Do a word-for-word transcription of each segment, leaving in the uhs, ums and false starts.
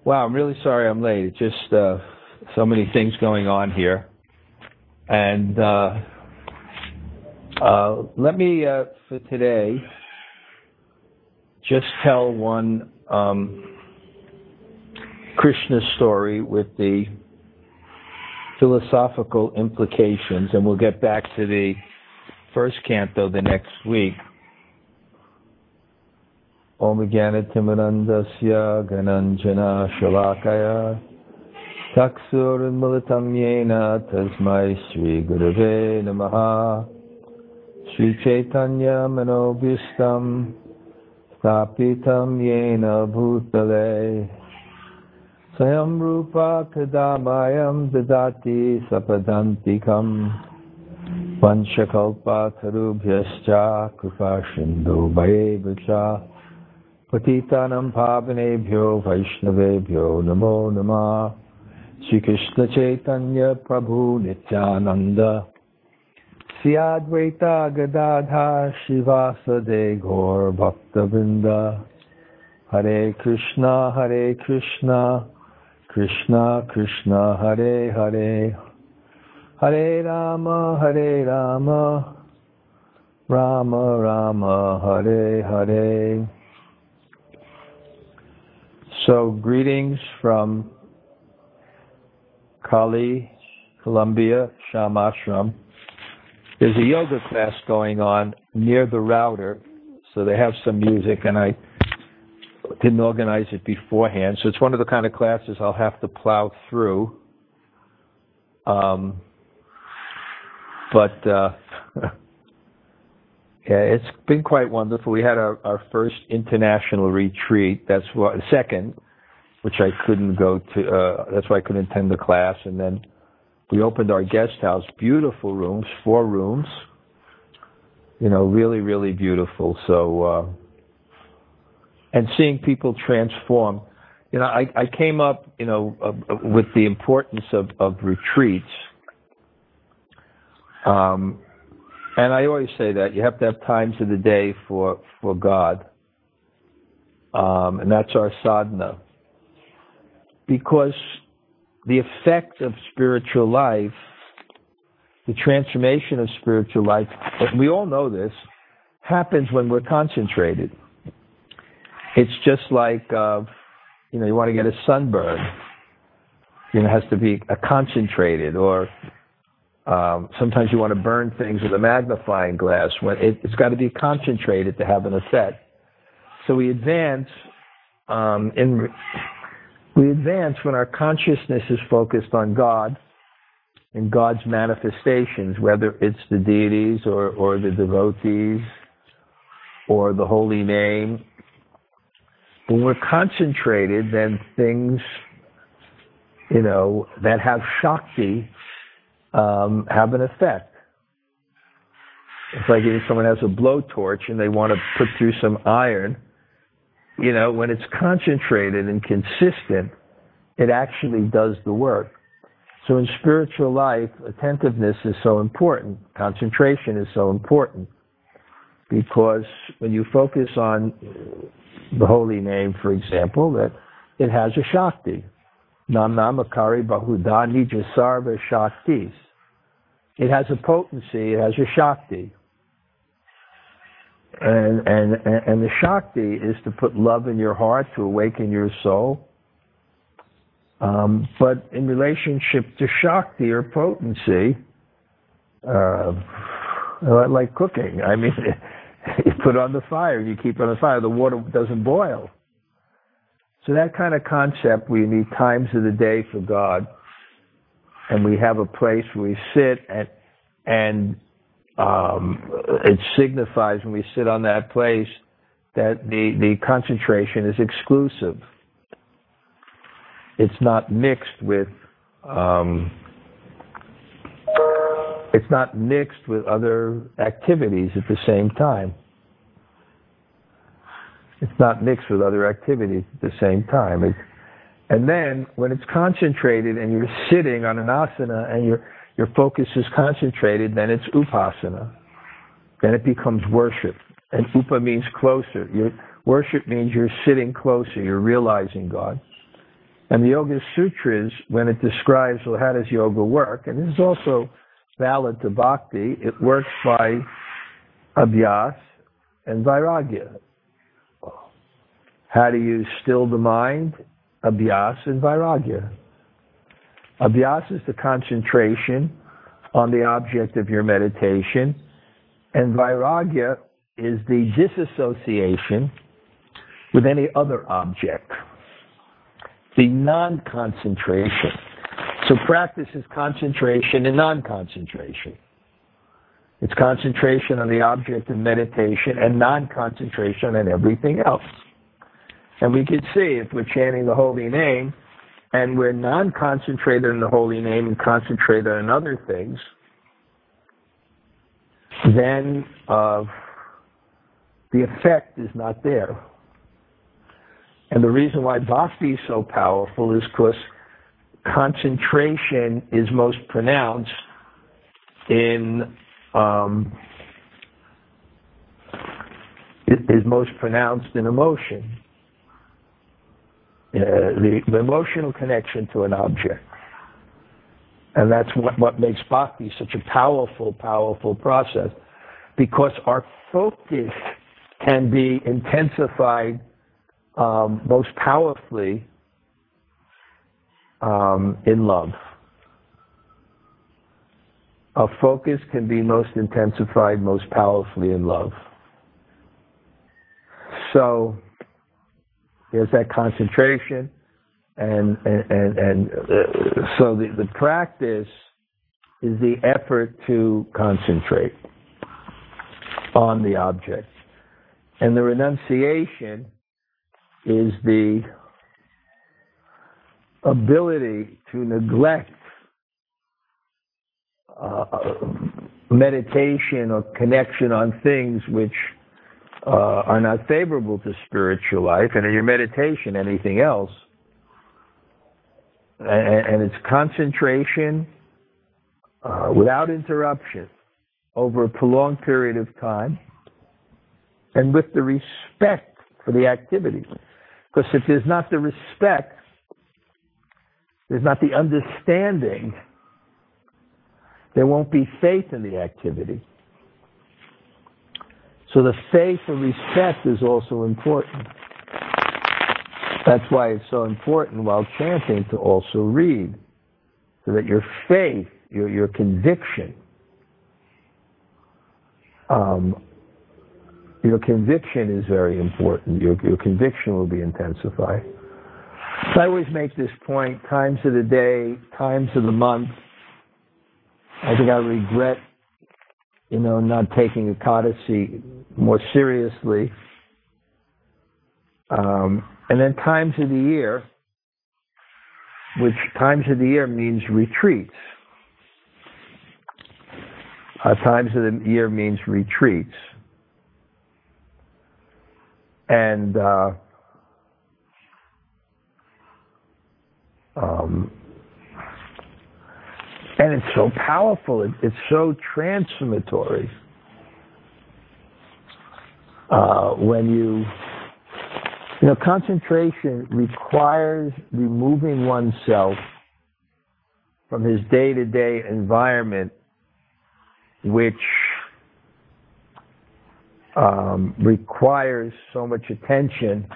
Wow, I'm really sorry I'm late. It's just uh, so many things going on here. And uh, uh, let me, uh, for today, just tell one um, Krishna story with the philosophical implications, and we'll get back to the first canto the next week. Om Jnana-timirandasya Gananjana Shalakaya Taksur Militam Yena Tasmai Sri Gurave Namaha Sri Chaitanya Manobhistam Stapitam Yena Bhutale Sayam Rupa Kadamayam Dadati Sapadantikam Vanchakalpa Tarubhyascha Kripa Shindu Bhayevacha Patitanam Pavanebhyo Vaishnavebhyo Namo Namah Sri Krishna Chaitanya Prabhu Nityananda Sri Advaita Gadadha Shivasade Gaur Bhaktavinda Hare Krishna Hare Krishna Krishna Krishna Hare Hare Hare Rama Hare Rama Rama Rama Hare Hare. So, greetings from Kali, Columbia, Shamashram. There's a yoga class going on near the router, so they have some music, and I didn't organize it beforehand, so it's one of the kind of classes I'll have to plow through. Um, but uh, yeah, it's been quite wonderful. We had our, our first international retreat. That's what second, which I couldn't go to. Uh, that's why I couldn't attend the class. And then we opened our guest house. Beautiful rooms, four rooms. You know, really, really beautiful. So, uh, and seeing people transform. You know, I, I came up, you know, uh, with the importance of, of retreats. Um, And I always say that you have to have times of the day for, for God. Um, and that's our sadhana. Because the effect of spiritual life, the transformation of spiritual life, and we all know this, happens when we're concentrated. It's just like, uh, you know, you want to get a sunburn. You know, it has to be a concentrated, or Um, sometimes you want to burn things with a magnifying glass. When it, it's got to be concentrated to have an effect. So we advance um, in we advance when our consciousness is focused on God and God's manifestations, whether it's the deities or, or the devotees or the holy name. When we're concentrated, then things, you know, that have Shakti Um, have an effect. It's like if someone has a blowtorch and they want to put through some iron, you know, when it's concentrated and consistent, it actually does the work. So in spiritual life, attentiveness is so important. Concentration is so important. Because when you focus on the holy name, for example, that it has a Shakti. Nam Namakari Bahuda Nija Sarva Shaktis. It has a potency, it has a Shakti. And, and, and the Shakti is to put love in your heart, to awaken your soul. Um, but in relationship to Shakti or potency, uh, like cooking, I mean, you put on the fire, you keep it on the fire, the water doesn't boil. So that kind of concept, we need times of the day for God, and we have a place where we sit, and and um, it signifies when we sit on that place that the, the concentration is exclusive. It's not mixed with um, it's not mixed with other activities at the same time. It's not mixed with other activities at the same time. It's, and then when it's concentrated and you're sitting on an asana and your your focus is concentrated, then it's upasana. Then it becomes worship. And upa means closer. Your worship means you're sitting closer. You're realizing God. And the Yoga Sutras, when it describes, well, how does yoga work? And this is also valid to bhakti. It works by abhyas and vairagya. How do you still the mind? Abhyas and vairagya. Abhyas is the concentration on the object of your meditation, and vairagya is the disassociation with any other object, the non-concentration. So practice is concentration and non-concentration. It's concentration on the object of meditation and non-concentration on everything else. And we can see if we're chanting the holy name and we're non-concentrated on the holy name and concentrated on other things, then uh, the effect is not there. And the reason why bhakti is so powerful is because concentration is most pronounced in um, is most pronounced in emotion, uh, the, the emotional connection to an object, and that's what, what makes bhakti such a powerful, powerful process, because our focus can be intensified um, most powerfully um, in love. Our focus can be most intensified, most powerfully in love. So there's that concentration, and and and, and uh, so the, the practice is the effort to concentrate on the object, and the renunciation is the ability to neglect uh, meditation or connection on things which uh, are not favorable to spiritual life, and in your meditation, anything else. And, and it's concentration uh, without interruption over a prolonged period of time, and with the respect for the activity. Because if there's not the respect, there's not the understanding, there won't be faith in the activity. So the faith and respect is also important. That's why it's so important while chanting to also read, so that your faith, your your conviction, um, your conviction is very important. Your your conviction will be intensified. So I always make this point: times of the day, times of the month. I think I regret, you know, not taking Ekadasi more seriously. Um, and then times of the year, which times of the year means retreats. Uh, times of the year means retreats. And uh, um, and it's so powerful. It, it's so transformatory. Uh, when you, you know, concentration requires removing oneself from his day-to-day environment, which um, requires so much attention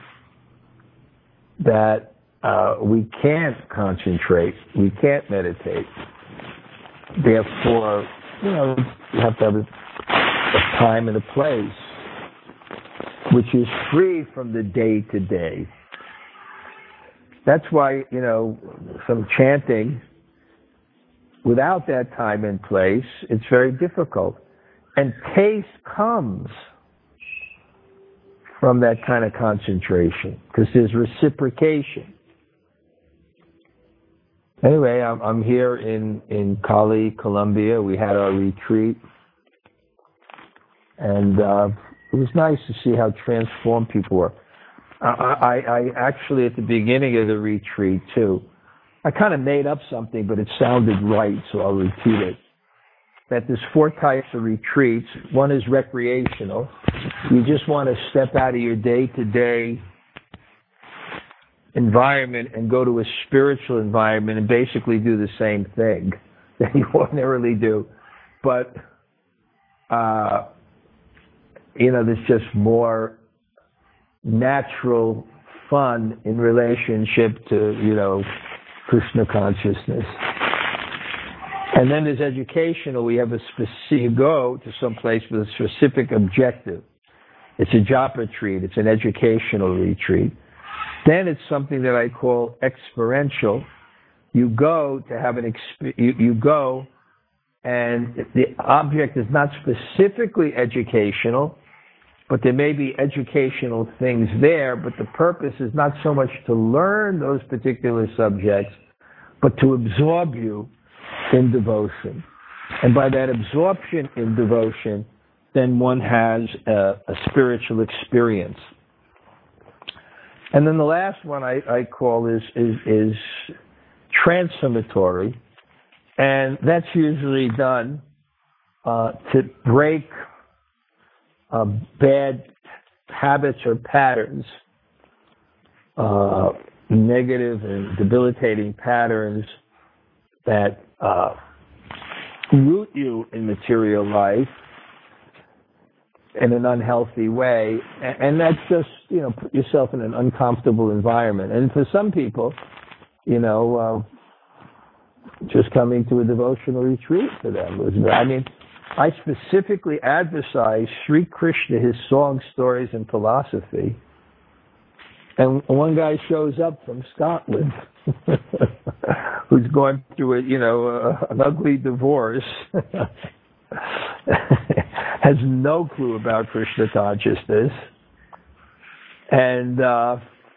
that uh, we can't concentrate, we can't meditate. Therefore, you know, you have to have a, a time and a place which is free from the day-to-day. That's why, you know, some chanting, without that time and place, it's very difficult. And taste comes from that kind of concentration, because there's reciprocation. Anyway, I'm, I'm here in, in Cali, Colombia. We had our retreat. And uh, it was nice to see how transformed people were. I, I, I actually, at the beginning of the retreat, too, I kind of made up something, but it sounded right, so I'll repeat it. That there's four types of retreats. One is recreational. You just want to step out of your day-to-day environment and go to a spiritual environment and basically do the same thing that you ordinarily do. But, uh, you know, there's just more natural fun in relationship to, you know, Krishna consciousness. And then there's educational. We have a specific, you go to some place with a specific objective. It's a japa retreat. It's an educational retreat. Then it's something that I call experiential. You go to have an exp- you, you go, and the object is not specifically educational, but there may be educational things there, but the purpose is not so much to learn those particular subjects, but to absorb you in devotion. And by that absorption in devotion, then one has a, a spiritual experience. And then the last one I, I call is, is, is transformatory, and that's usually done uh, to break uh, bad habits or patterns, uh, negative and debilitating patterns that uh, root you in material life in an unhealthy way, and that's just, you know, put yourself in an uncomfortable environment. And for some people, you know, uh, just coming to a devotional retreat for them was, I mean, I specifically advertise Sri Krishna, his songs, stories, and philosophy. And one guy shows up from Scotland who's going through a, you know, uh, an ugly divorce, has no clue about Krishna consciousness, and uh,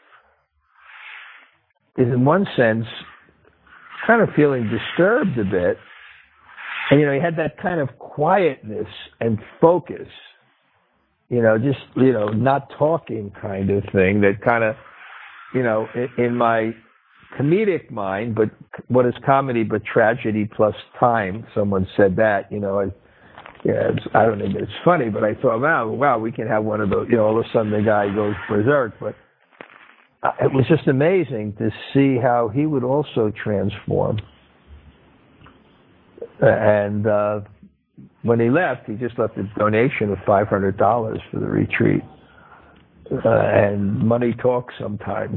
is in one sense kind of feeling disturbed a bit. And, you know, he had that kind of quietness and focus, you know, just, you know, not talking kind of thing that kind of, you know, in, in my comedic mind, but what is comedy but tragedy plus time? Someone said that, you know, I, yeah, it's, I don't think it's funny, but I thought, wow, wow, we can have one of those, you know, all of a sudden the guy goes berserk. But uh, it was just amazing to see how he would also transform. And uh, when he left, he just left a donation of five hundred dollars for the retreat. Uh, and money talks sometimes.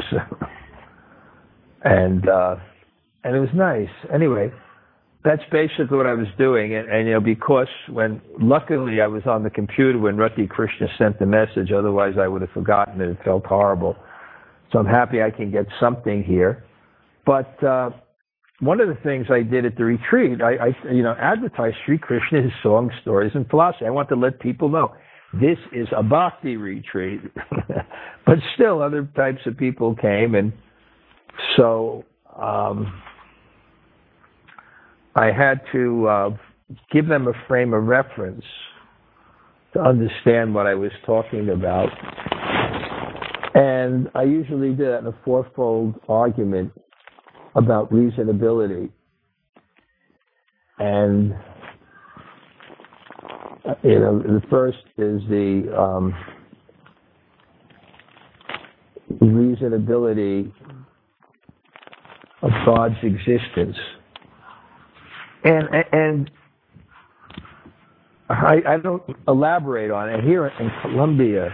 and uh, and it was nice. Anyway, that's basically what I was doing. And, and, you know, because when, luckily I was on the computer when Rati Krishna sent the message, otherwise I would have forgotten it. It felt horrible. So I'm happy I can get something here. But uh, one of the things I did at the retreat, I, I you know, advertised Sri Krishna, his songs, stories, and philosophy. I want to let people know this is a bhakti retreat. But still, other types of people came, and so um, I had to uh, give them a frame of reference to understand what I was talking about. And I usually do that in a fourfold argument about reasonability. And, you know, the first is the um, reasonability of God's existence. And, and I, I don't elaborate on it. Here in Colombia,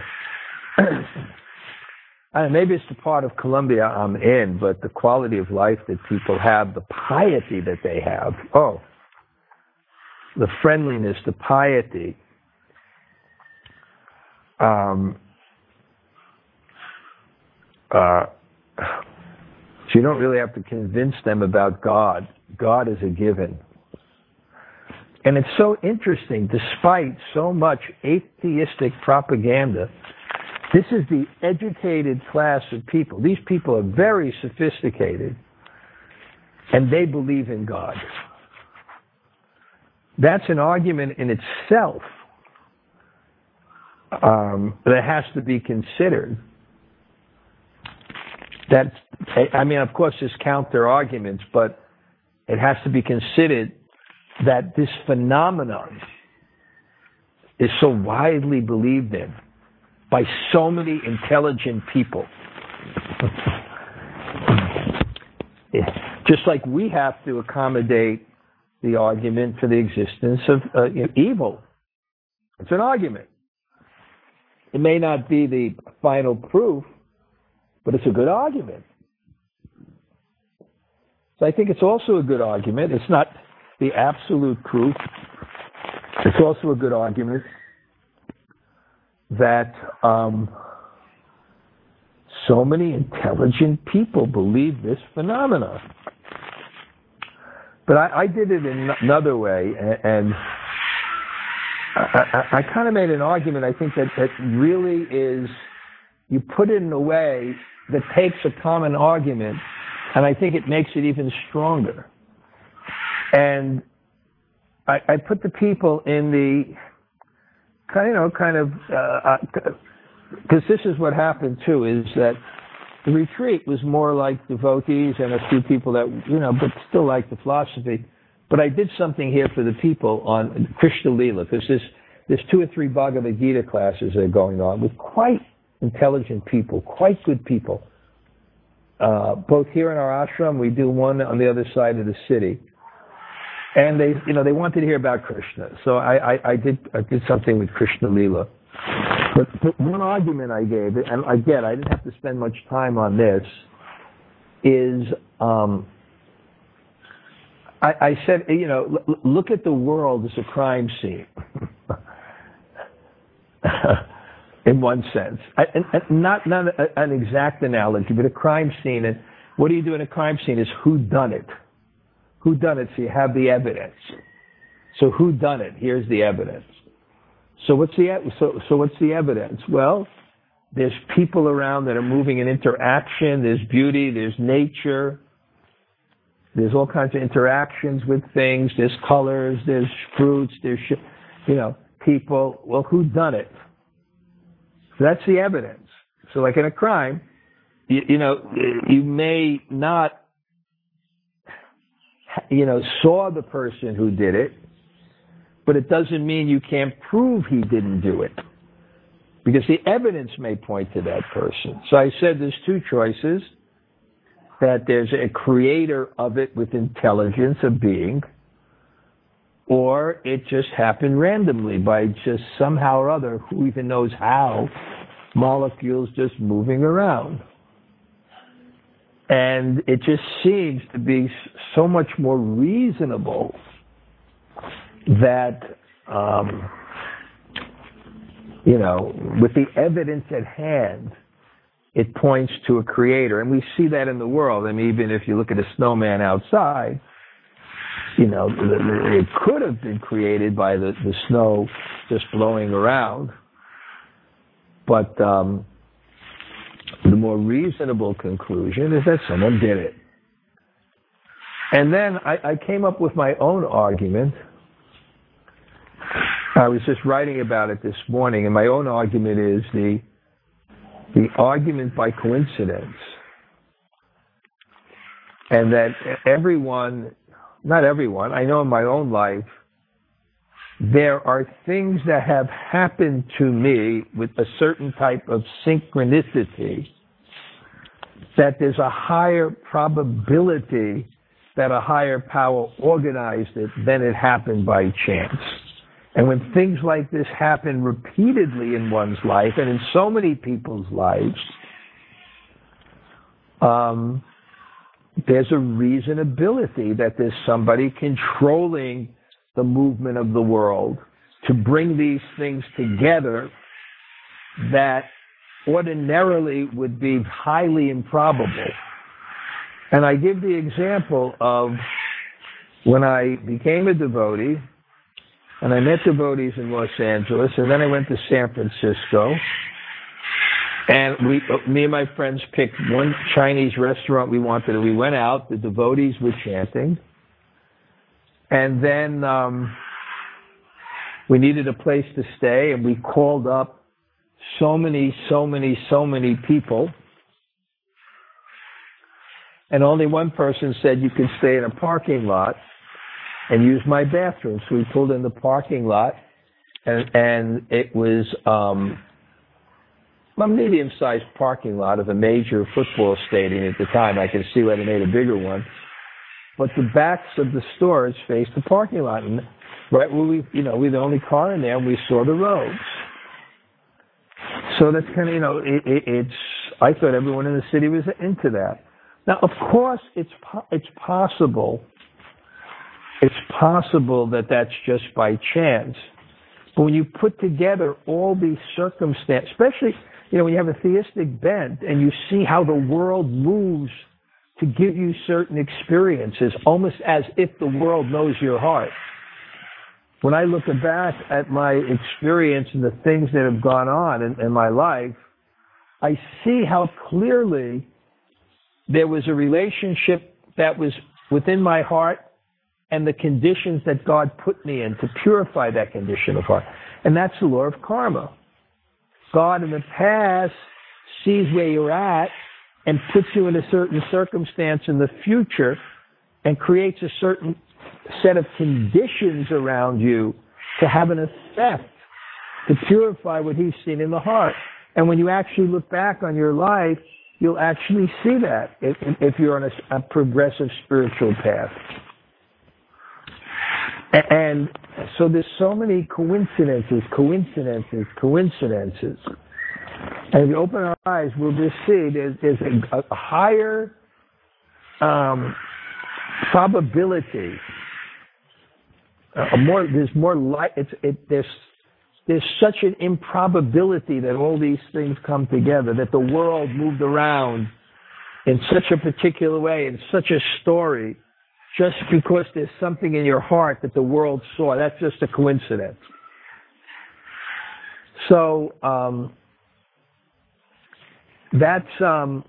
I don't know, maybe it's the part of Colombia I'm in, but the quality of life that people have, the piety that they have, oh, the friendliness, the piety. Um, uh, so you don't really have to convince them about God. God is a given. And it's so interesting, despite so much atheistic propaganda, this is the educated class of people. These people are very sophisticated, and they believe in God. That's an argument in itself um, that has to be considered. That's, I mean, of course, there's counter arguments, but it has to be considered that this phenomenon is so widely believed in by so many intelligent people. just like we have to accommodate the argument for the existence of uh, you know, evil. It's an argument. It may not be the final proof, but it's a good argument. So I think it's also a good argument. It's not the absolute proof. It's also a good argument that um, so many intelligent people believe this phenomenon. But I, I did it in another way, and I, I, I kind of made an argument, I think, that, that really is, you put it in a way that takes a common argument, and I think it makes it even stronger. And I, I put the people in the, kind of, you know, kind of, because uh, this is what happened too, is that the retreat was more like devotees and a few people that, you know, but still like the philosophy. But I did something here for the people on Krishna Lila, because there's, there's two or three Bhagavad Gita classes that are going on with quite intelligent people, quite good people. Uh, both here in our ashram, we do one on the other side of the city. And they, you know, they wanted to hear about Krishna. So I, I, I did, I did something with Krishna Lila. But, but one argument I gave, and again, I didn't have to spend much time on this, is um, I, I said, you know, l- look at the world as a crime scene, in one sense. I, and, and not not a, an exact analogy, but a crime scene. And what do you do in a crime scene is who done it? Who done it? So you have the evidence. So who done it? Here's the evidence. So what's the so so what's the evidence? Well, there's people around that are moving in interaction. There's beauty. There's nature. There's all kinds of interactions with things. There's colors. There's fruits. There's you know people. Well, who done it? So that's the evidence. So like in a crime, you, you know you may not you know saw the person who did it. But it doesn't mean you can't prove he didn't do it, because the evidence may point to that person. So I said there's two choices, that there's a creator of it with intelligence, a being, or it just happened randomly by just somehow or other, who even knows how, molecules just moving around. And it just seems to be so much more reasonable that, um, you know, with the evidence at hand, it points to a creator. And we see that in the world. I mean, even if you look at a snowman outside, you know, it could have been created by the, the snow just blowing around. But um, the more reasonable conclusion is that someone did it. And then I, I came up with my own argument. I was just writing about it this morning, and my own argument is the the argument by coincidence. And that everyone, not everyone, I know in my own life, there are things that have happened to me with a certain type of synchronicity, that there's a higher probability that a higher power organized it than it happened by chance. And when things like this happen repeatedly in one's life, and in so many people's lives, um, there's a reasonability that there's somebody controlling the movement of the world to bring these things together that ordinarily would be highly improbable. And I give the example of when I became a devotee, and I met devotees in Los Angeles, and then I went to San Francisco, and we, me and my friends picked one Chinese restaurant we wanted, and we went out, the devotees were chanting, and then um, we needed a place to stay, and we called up so many, so many, so many people, and only one person said you can stay in a parking lot and use my bathroom. So we pulled in the parking lot, and, and it was um, a medium-sized parking lot of a major football stadium at the time. I can see why they made a bigger one. But the backs of the stores faced the parking lot. And right where we, you know, we were the only car in there, and we saw the roads. So that's kind of, you know, it, it, it's, I thought everyone in the city was into that. Now, of course, it's it's possible, it's possible that that's just by chance. But when you put together all these circumstances, especially, you know, when you have a theistic bent and you see how the world moves to give you certain experiences, almost as if the world knows your heart. When I look back at my experience and the things that have gone on in, in my life, I see how clearly there was a relationship that was within my heart and the conditions that God put me in to purify that condition of heart. And that's the law of karma. God in the past sees where you're at and puts you in a certain circumstance in the future and creates a certain set of conditions around you to have an effect to purify what he's seen in the heart. And when you actually look back on your life, you'll actually see that if, if you're on a, a progressive spiritual path. And so there's so many coincidences, coincidences, coincidences. And if you open our eyes, we'll just see there's, there's a, a higher um, probability. A more, there's more light. It's, it, there's, there's such an improbability that all these things come together, that the world moved around in such a particular way, in such a story, just because there's something in your heart that the world saw. That's just a coincidence. So um, that's um,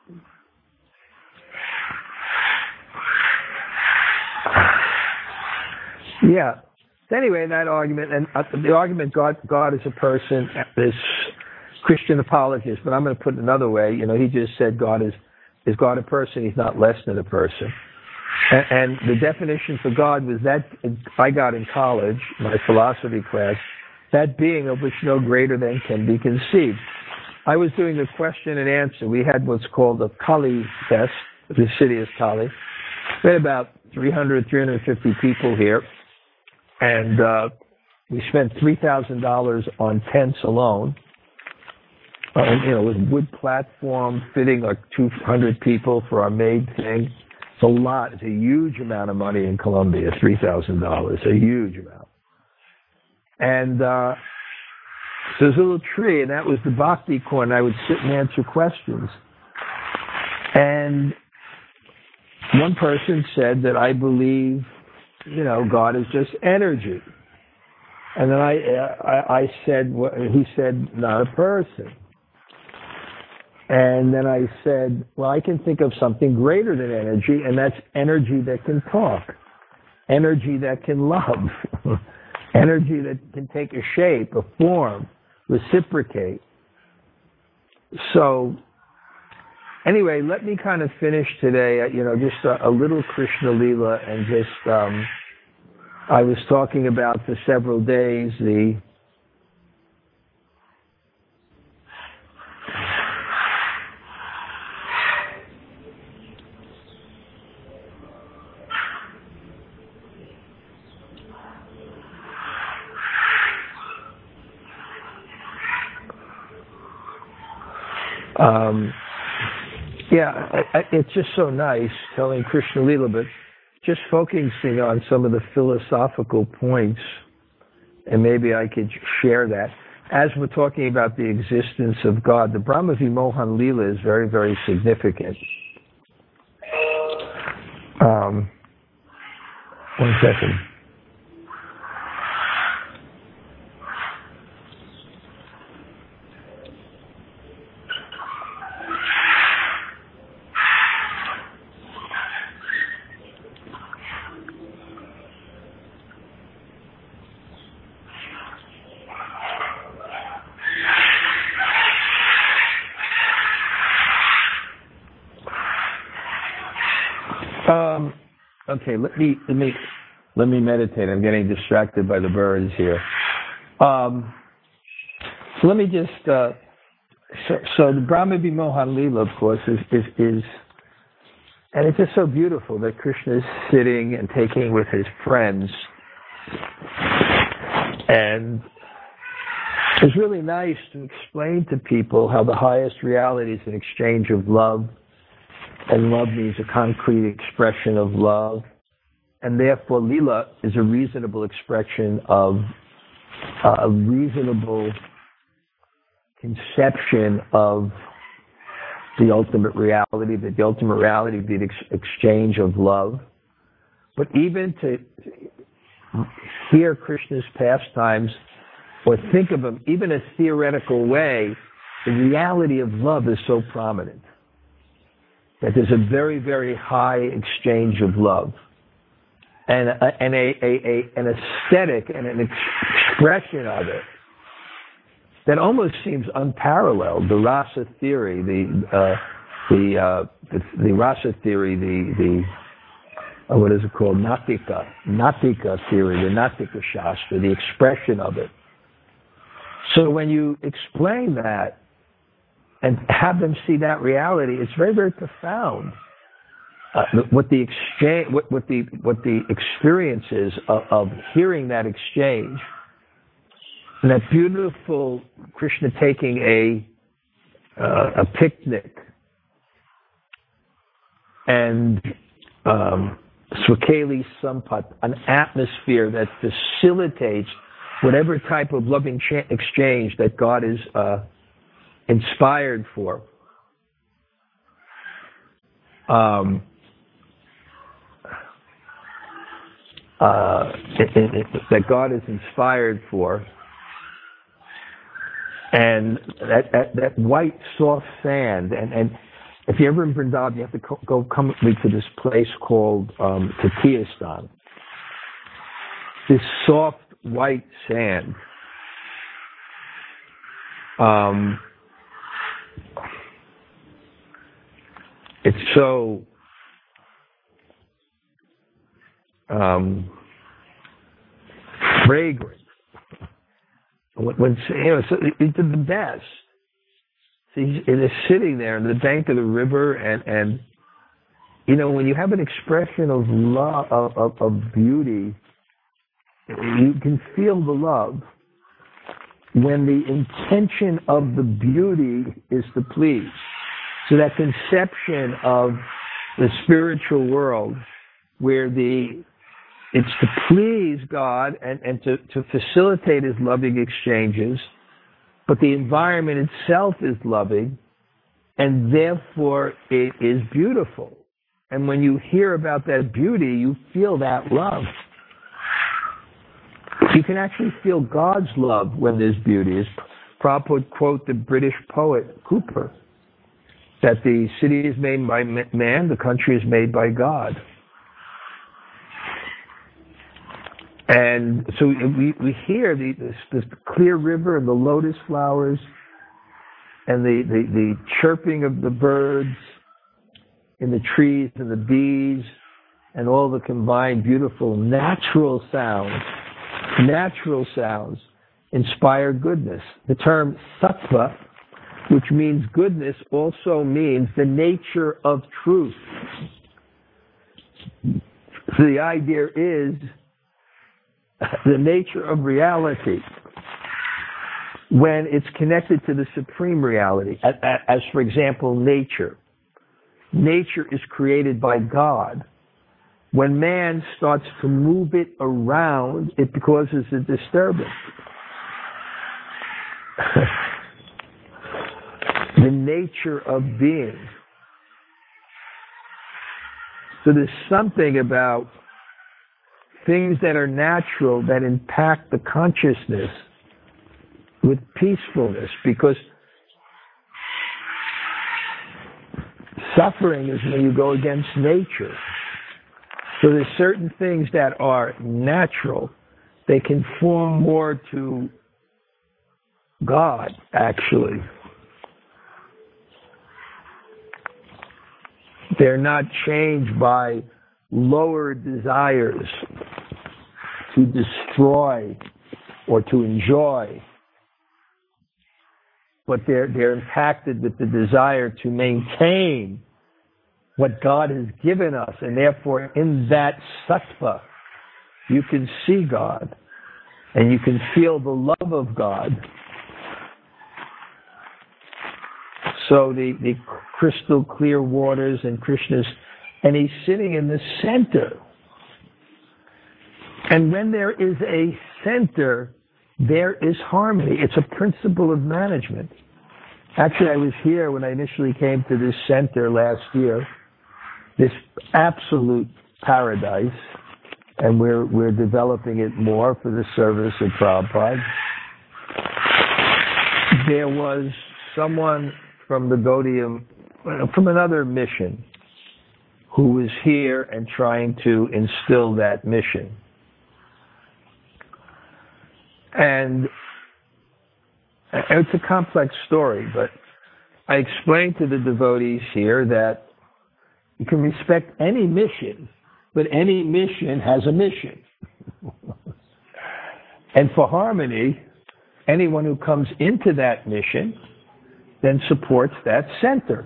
yeah. Anyway, that argument, and uh, the argument God God is a person, this Christian apologist, but I'm going to put it another way. You know, he just said God is is God a person? He's not less than a person. And, and the definition for God was that I got in college, my philosophy class, that being of which no greater than can be conceived. I was doing the question and answer. We had what's called a Kali test, the city is Kali. We had about three hundred, three hundred fifty people here. And uh, we spent three thousand dollars on tents alone. Uh, you know, with wood platform fitting like two hundred people for our maid thing. It's a lot. It's a huge amount of money in Colombia, three thousand dollars, a huge amount. And uh, so there's a little tree, and that was the bhakti corner. I would sit and answer questions. And one person said that I believe, you know, God is just energy. And then I, I, I said, he said, not a person. And then I said, well, I can think of something greater than energy, and that's energy that can talk, energy that can love, energy that can take a shape, a form, reciprocate. So anyway, let me kind of finish today, you know, just a, a little Krishna Lila, and just, um, I was talking about for several days the um, yeah, I, I, it's just so nice telling Krishna Lila, but just focusing on some of the philosophical points, and maybe I could share that. As we're talking about the existence of God, the Brahma Vimohan Lila is very, very significant. Um, one second. Um, okay, let me let me let me meditate. I'm getting distracted by the birds here. Um, so let me just uh, so, so the Brahma Vimohan Lila, of course, is, is, is, and it's just so beautiful that Krishna is sitting and taking with his friends. And it's really nice to explain to people how the highest reality is an exchange of love, and love means a concrete expression of love, and therefore Lila is a reasonable expression of uh, a reasonable conception of the ultimate reality, that the ultimate reality be the ex- exchange of love. But even to hear Krishna's pastimes or think of them, even in a theoretical way, the reality of love is so prominent that there's a very, very high exchange of love. And, a, and a, a, a, an aesthetic and an expression of it that almost seems unparalleled. The rasa theory, the uh, the, uh, the the rasa theory, the the uh, what is it called? Natika, Natika theory, the Natika Shastra, the expression of it. So when you explain that and have them see that reality, it's very, very profound. Uh, what the exchange, what, what the what the experience is of, of hearing that exchange, and that beautiful Krishna taking a uh, a picnic and um, Swakeli Sampat, an atmosphere that facilitates whatever type of loving cha- exchange that God is uh, inspired for. Um, uh, it, it, it, that God is inspired for, and that, that, that white soft sand, and, and if you're ever in Vrindavan, you have to co- go come with me to this place called um, Tatiyastan. This soft white sand. Um, it's so um, fragrant. When, when you know, so it's the best. So he's, it is sitting there on the bank of the river, and, and you know, when you have an expression of love, of, of, of beauty, you can feel the love. When the intention of the beauty is to please, so that conception of the spiritual world, where the it's to please God and, and to, to facilitate his loving exchanges, but the environment itself is loving, and therefore it is beautiful. And when you hear about that beauty, you feel that love. You can actually feel God's love when there's beauty. As Prabhupada would quote the British poet Cooper, that the city is made by man, the country is made by God. And so we, we hear the, this, this clear river and the lotus flowers and the, the, the chirping of the birds in the trees and the bees and all the combined beautiful natural sounds, natural sounds inspire goodness. The term sattva, which means goodness, also means the nature of truth. So the idea is the nature of reality when it's connected to the supreme reality, as, as for example, nature. Nature is created by God. When man starts to move it around, it causes a disturbance. The nature of being. So there's something about things that are natural that impact the consciousness with peacefulness, because suffering is when you go against nature. So there's certain things that are natural. They conform more to God, actually. They're not changed by lower desires to destroy or to enjoy. but they're, they're impacted with the desire to maintain what God has given us. And therefore, in that sattva, you can see God and you can feel the love of God. So the, the crystal clear waters and Krishna's, and he's sitting in the center. And when there is a center, there is harmony. It's a principle of management. Actually, I was here when I initially came to this center last year, this absolute paradise, and we're we're developing it more for the service of Prabhupada. There was someone from the Gaudiya, from another mission, who was here and trying to instill that mission. And it's a complex story, but I explained to the devotees here that you can respect any mission, but any mission has a mission. And for harmony, anyone who comes into that mission then supports that center.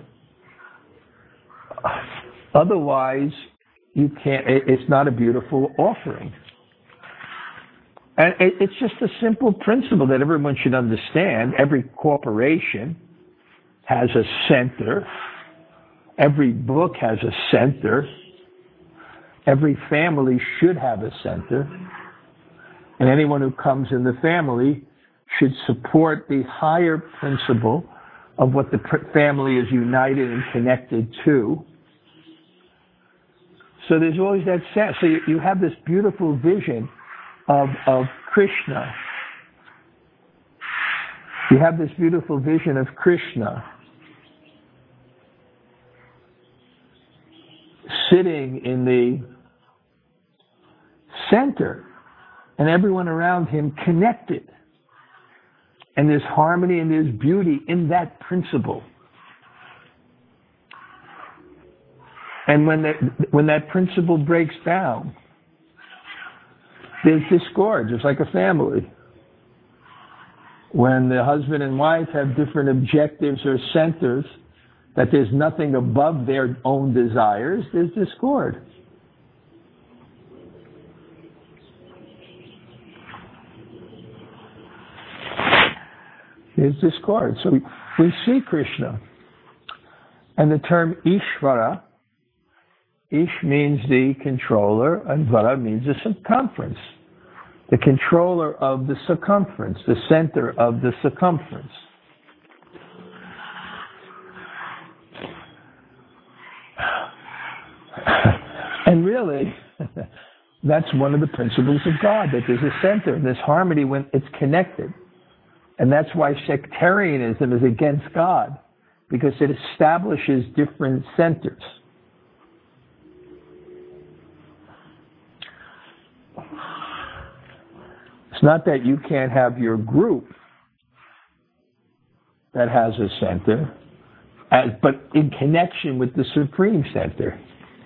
Otherwise, you can't, it's not a beautiful offering. And it's just a simple principle that everyone should understand. Every corporation has a center. Every book has a center. Every family should have a center. And anyone who comes in the family should support the higher principle of what the family is united and connected to. So there's always that sense. So you, you have this beautiful vision Of, of Krishna. You have this beautiful vision of Krishna sitting in the center and everyone around him connected. And there's harmony and there's beauty in that principle. And when that, when that principle breaks down, there's discord, just like a family. When the husband and wife have different objectives or centers, that there's nothing above their own desires, there's discord. There's discord. So we, we see Krishna. And the term Ishvara, Ish means the controller, and Vara means the circumference. The controller of the circumference, the center of the circumference. And really, that's one of the principles of God, that there's a center, there's harmony when it's connected. And that's why sectarianism is against God, because it establishes different centers. It's not that you can't have your group that has a center, as, but in connection with the Supreme Center.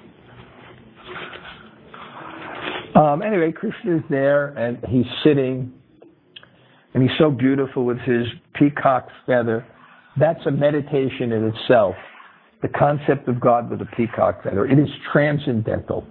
Um, anyway, Krishna is there, and he's sitting, and he's so beautiful with his peacock's feather. That's a meditation in itself. The concept of God with a peacock feather. It is transcendental.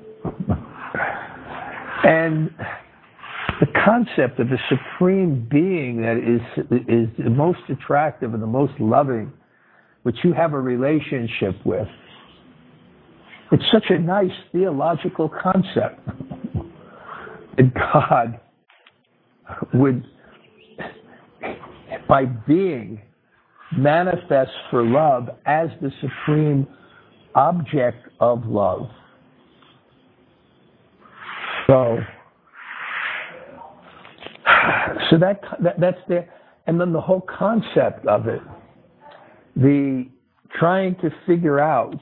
And the concept of a supreme being that is is the most attractive and the most loving, which you have a relationship with. It's such a nice theological concept. And God would, by being, manifest for love as the supreme object of love. So, so that, that that's there. And then the whole concept of it, the trying to figure out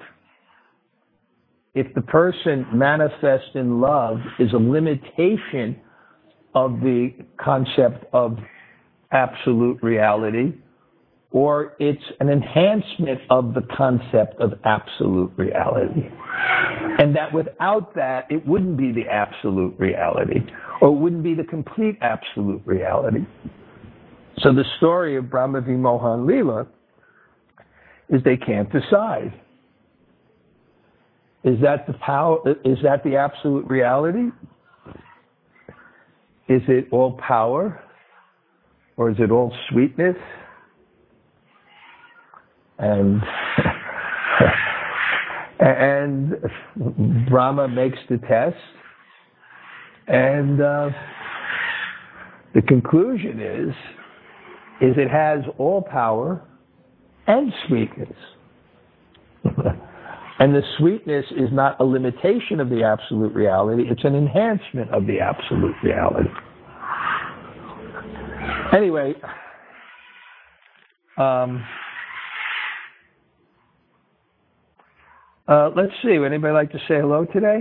if the person manifests in love is a limitation of the concept of absolute reality, or it's an enhancement of the concept of absolute reality. And that without that, it wouldn't be the absolute reality, or it wouldn't be the complete absolute reality. So the story of Brahma v. Mohan Leela is they can't decide. Is that the power? Is that the absolute reality? Is it all power? Or is it all sweetness? And and Brahma makes the test, and uh, the conclusion is is it has all power and sweetness. And the sweetness is not a limitation of the absolute reality, it's an enhancement of the absolute reality. Anyway, um, uh, let's see, would anybody like to say hello today?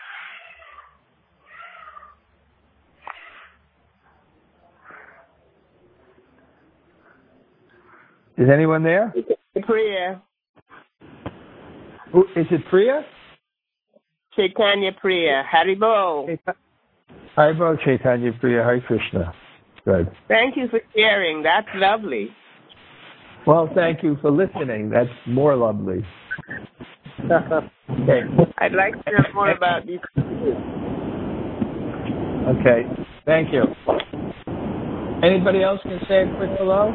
Is anyone there? Priya. Who, is it Priya? Chaitanya Priya. Haribo. Haribo, Chaitanya Priya. Hare Krishna. Good. Thank you for sharing. That's lovely. Well, thank you for listening. That's more lovely. Okay. I'd like to know more about these. Okay. Thank you. Anybody else can say a quick hello?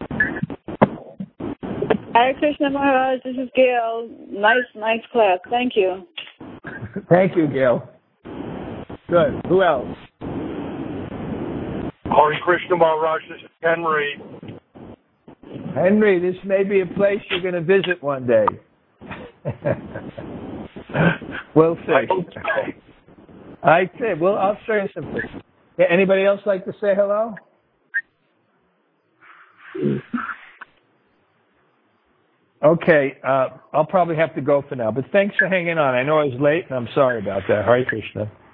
Hare Krishna Maharaj, this is Gail. Nice, nice class. Thank you. Thank you, Gail. Good. Who else? Hare Krishna Maharaj, this is Henry. Henry, this may be a place you're going to visit one day. We'll see. I hope so. I say, well, I'll show you something. Yeah, anybody else like to say hello? Okay, uh, I'll probably have to go for now, but thanks for hanging on. I know I was late, and I'm sorry about that. Hare Krishna.